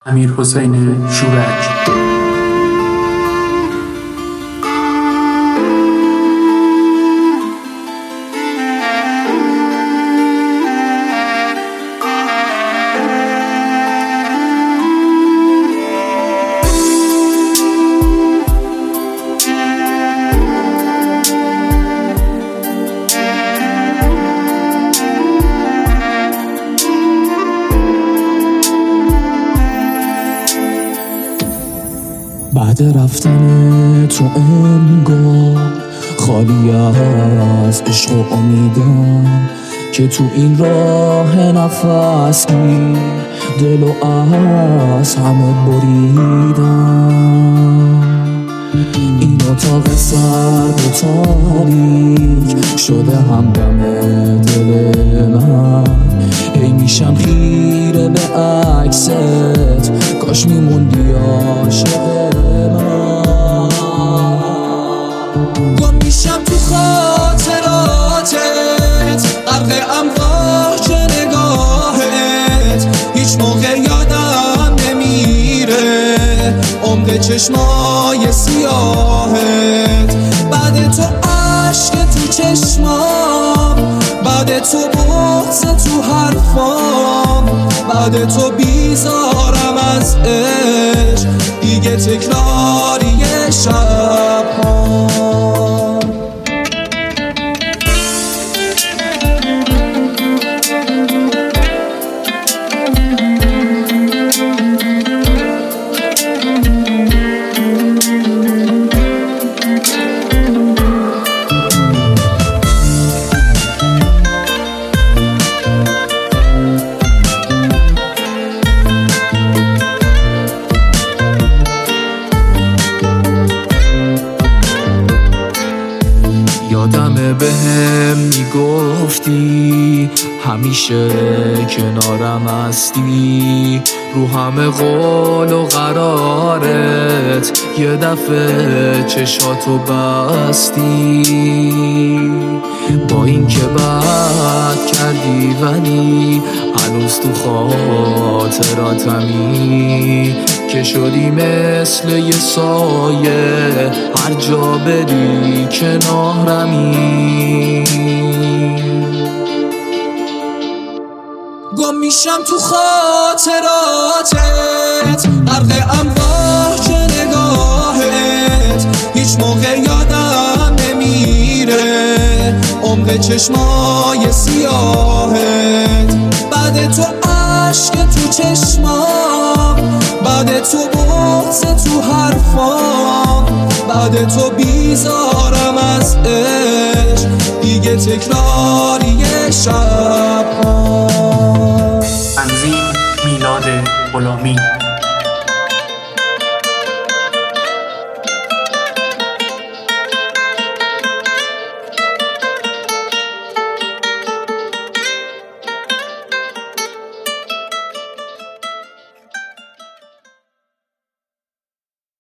امیرحسین شورک. بعد رفتن تو انگار خالی از عشق و امیدم که تو این راه نفس گیر دل و از همه بریدم. این اتاق سرد و تاریک شده همدم دل من، ای میشم خیره به عکست، کاش میموندی عاشق من. گم میشم تو خاطراتت، غرق امواج نگاهت، هیچ موقع یادم نمیره عمق چشمای سیاهت. بعد تو عشق تو چشمام، بعد تو بغض تو حرفام، بعد تو بیزارم از عشق، دیگه تکراری شب‌هام. یادمه بهم میگفتی همیشه کنارم هستی، رو همه قول و قرارت یه دفعه چشاتو بستی. با این که بد کردی ولی هنوز تو خاطراتمی، که شدی مثل یه سایه هر جا بری کنارمی. گم میشم تو خاطراتت، غرق امواج نگاهت، هیچ موقع یادم نمیره عمق چشمای سیاهت. بعد تو عشق تو چشمام، بعد تو بغض تو حرفام، بعد تو بیزارم از عشق، دیگه تکراری شب‌هام. تنظیم میلاد غلامی.